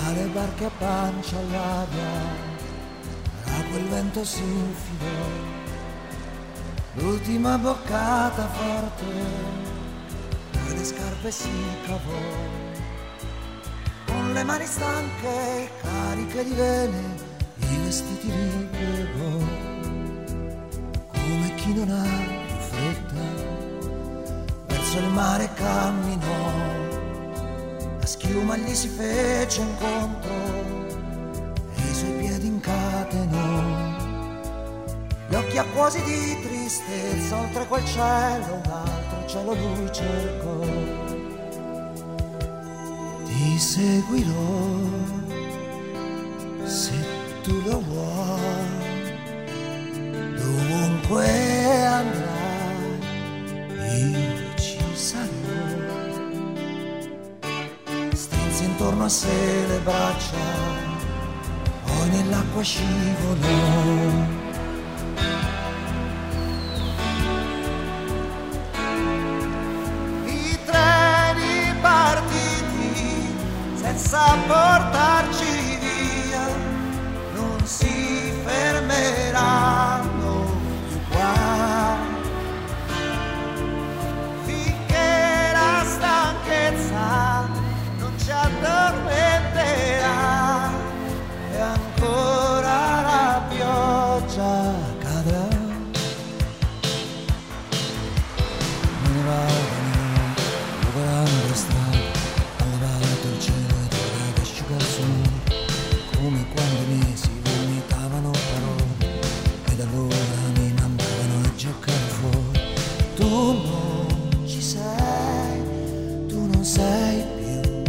alle barche a pancia all'aria, a quel vento si infilò, l'ultima boccata forte, poi le scarpe si cavò, con le mani stanche, cariche di vene, i vestiti ripiegò, come chi non ha più fretta, verso il mare camminò. La schiuma gli si fece incontro e i suoi piedi incatenò, gli occhi acquosi di tristezza, oltre quel cielo un altro cielo lui cercò. Ti seguirò se tu lo vuoi, dovunque andrai io ci sarò. Intorno a sé le braccia, poi nell'acqua scivolò. I treni partiti senza portarci via non si fermeranno più qua, finché la stanchezza ci addormenterà e ancora la pioggia cadrà. Me ne vado, lavorando strada, ha lavato il cielo ed ora ad asciugare il suo amore, come quando i mesi vomitavano parole ed allora mi mandavano a giocare fuori. Tu non ci sei, tu non sei più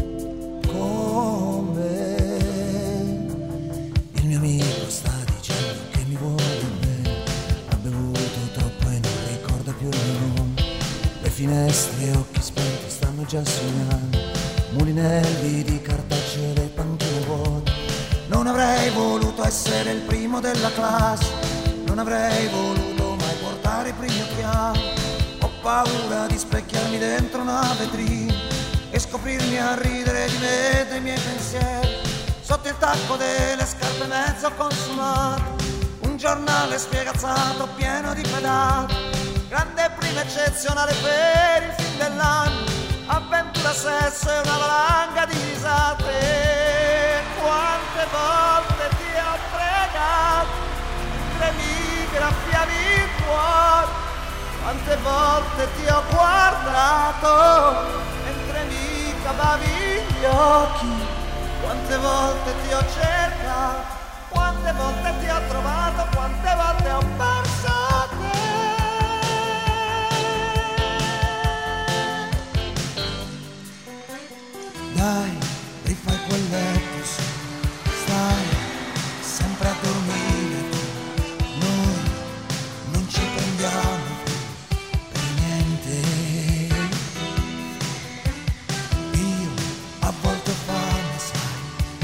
con me. Il mio amico sta dicendo che mi vuole bene, ha bevuto troppo e non ricorda più il mio nome. Le finestre e occhi spenti stanno già sognando, mulinelli di cartaceo e le panchine vuote. Non avrei voluto essere il primo della classe, non avrei voluto mai portare i primi occhiali. Ho paura di specchiarmi dentro una vetrina e scoprirmi a ridere di me e dei miei pensieri, sotto il tacco delle scarpe mezzo consumate, un giornale spiegazzato pieno di pedate, grande prima eccezionale per il fin dell'anno, avventura, sesso e una valanga di risate. Quante volte ti ho pregato, mentre mi graffiavi il cuore, quante volte ti ho guardato mentre mi cavavi gli occhi, quante volte ti ho cercato, quante volte ti ho trovato, quante volte ho perso te. Dai, rifai quel letto su, stai sempre a dormire, noi non ci prendiamo per niente. Io a volte ho fame, sai,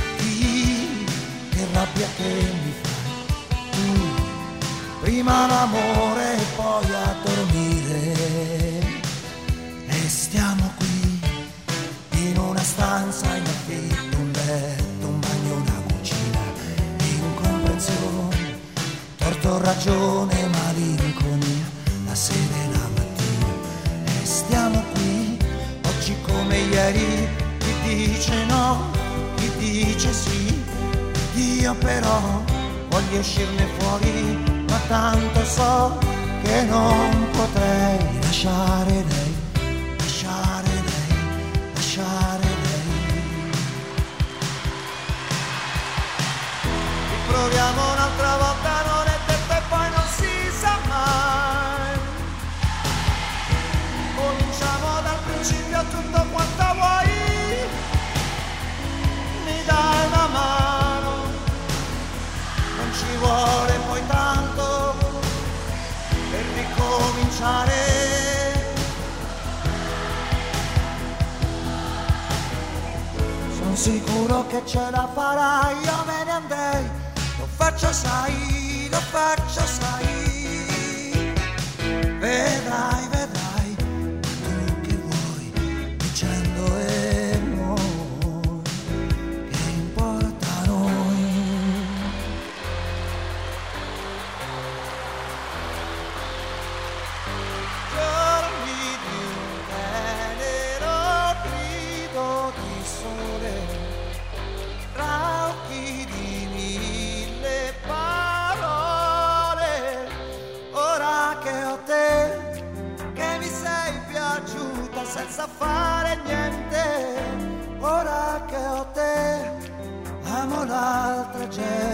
che rabbia che mi fai. Tu prima l'amore e poi a dormire, e stiamo qui in una stanza in affitto, un letto, un bagno, una cucina, incomprensione, torto, ragione, malinconia, la sera e la mattina, e stiamo qui oggi come ieri. Chi dice no, chi dice sì, io però voglio uscirne fuori, ma tanto so che non potrei lasciare lei, lasciare lei, lasciare lei. Riproviamo un'altra volta, non è detto e poi non si sa mai. Cominciamo dal principio, tutto quanto vuoi, mi dai una mano, non ci vuole poi tanto per ricominciare. Sono sicuro che ce la farai, io me ne andrei, lo faccio sai, lo faccio sai, vedrai, vedrai, tu che vuoi, dicendo e noi, che importa. tragedia.